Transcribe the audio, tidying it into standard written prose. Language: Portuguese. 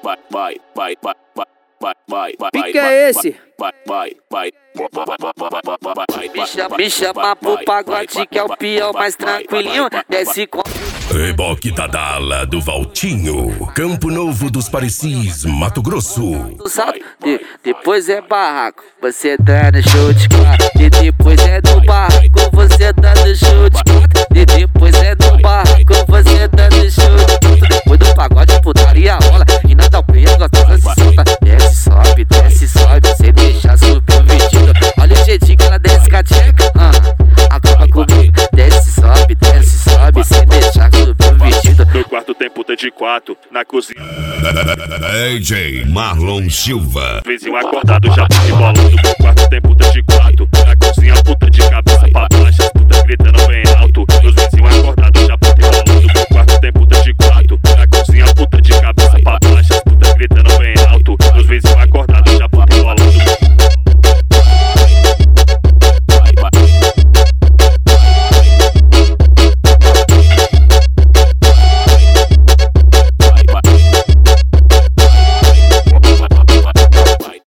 Que é esse? Me chama pro pagode que é o pior, mais tranquilinho. Desce com Reboque da Dala do Valtinho, Campo Novo dos Parecis, Mato Grosso. Depois é barraco, você tá no show de quatro. E depois é do barraco, você tá no show de quatro. E depois é do barraco, você tá no show de quatro. Depois do pagode, putaria rola. E nada o preto, gostosa se solta. Desce, sobe, sem deixar subir o vestido. Olha o jeitinho que ela desce com a tcheca. Acaba comigo. Desce, sobe, sem deixar subir o vestido. No quarto tem puta de quatro, na cozinha DJ Marlon Silva. vizinho acordado já tá bolando. No quarto tem puta de quatro, na cozinha puta de cabeça pra baixo, as putas gritando bem alto.